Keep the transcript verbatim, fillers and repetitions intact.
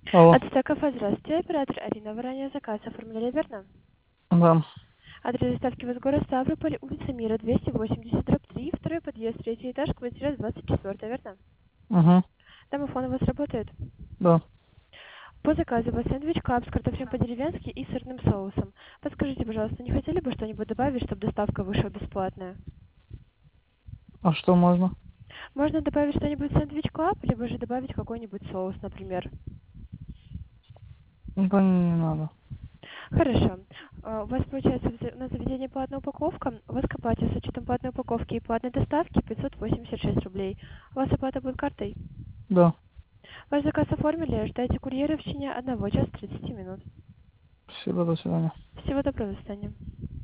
Алло. От Стакофа, здравствуйте, оператор Арина. Вы ранее заказ оформляли, верно? Да. Адрес доставки в город Ставрополь, улица Мира, двести восемьдесят, дробь три, второй подъезд, третий этаж, квартира двадцать четыре, верно? Угу. Домофон у вас работает? Да. По заказу у вас сэндвич клаб с картофелем по-деревенски и сырным соусом. Подскажите, пожалуйста, не хотели бы что-нибудь добавить, чтобы доставка вышла бесплатная? А что можно? Можно добавить что-нибудь в сэндвич клаб, либо же добавить какой-нибудь соус, например. Да не, не надо. Хорошо. А, У вас получается в за- на заведение платная упаковка. У вас компания с учетом платной упаковки и платной доставки пятьсот восемьдесят шесть рублей. У вас оплата будет картой? Да. Ваш заказ оформили, ждайте курьера в течение одного часа тридцати минут. Спасибо, до свидания. Всего доброго, до свидания.